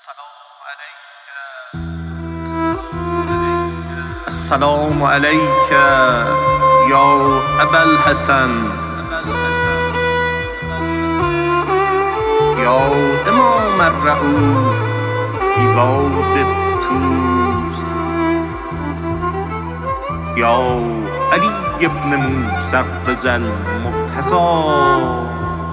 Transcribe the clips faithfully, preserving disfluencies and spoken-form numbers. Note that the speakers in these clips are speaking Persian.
السلام عليك يا أبا الحسن يا إمام الرؤوف في واد الطوس يا علي بن موسى الرضا المرتضى.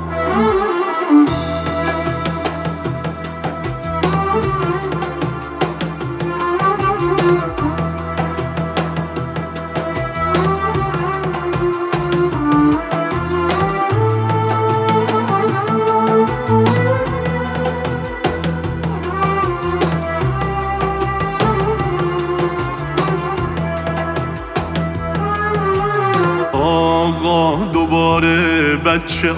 آقا دوباره بچه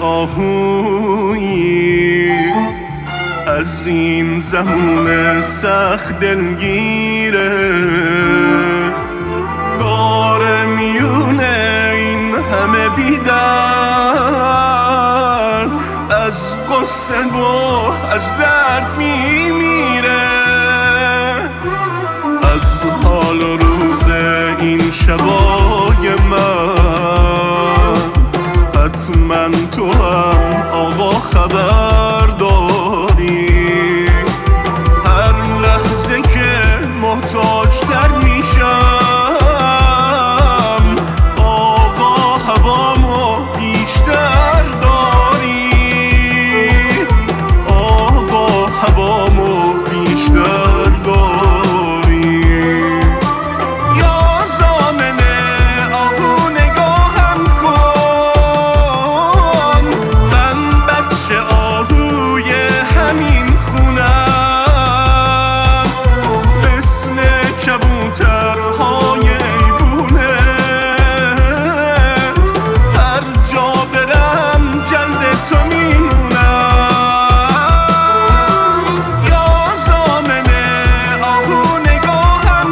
آهویی از این زمان سخت دلگیره، داره میونه این همه بیدر از قصه و از درد میمیره. از حال و روز این شبای من حتما تو هم آقا خبر داری. هر لحظه که محتاج‌تر میشم آقا هوامو بیشتر داری، آقا هوامو بیشتر داری. یا زامنه آهو نگاهم کن، من بچه آهوی همین خونم، مثل کبوترهای ایوونت هر جا برم جلد تو میمونم. یا زامنه آهو نگاهم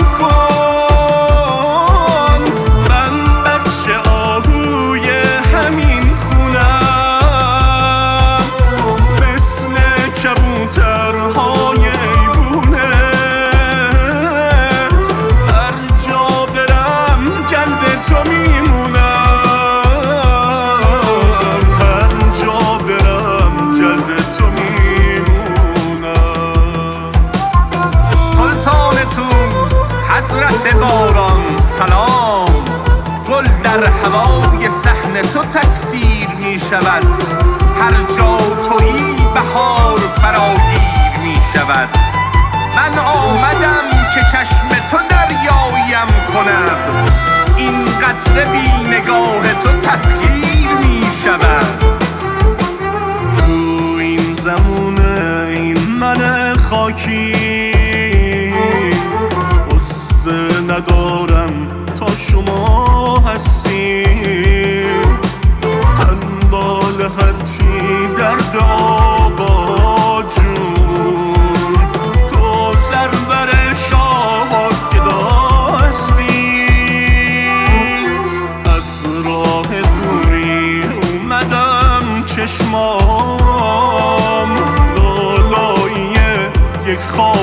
کن، من بچه آهوی همین خونم، مثل کبوترهای ایوونت هر جا برم جلد تو میمونم، هر جا برم جلد تو میمونم. سلطان طوس حضرت باران سلام، گل در هوای صحن تو تکثیر می شود، هر جا تویی بهار فراگیر می شود. من آمدم که چشم تو دریایم کنم، این قطره بی نگاه تو تحقیر می شود. تو این زمونه این من خاکی قصه ندارم تا شما هستی، حلال هرچی درد آقا جون، تو سرور شاه گدا هستی. از راه دوری اومدم چشمام لالای یک خواب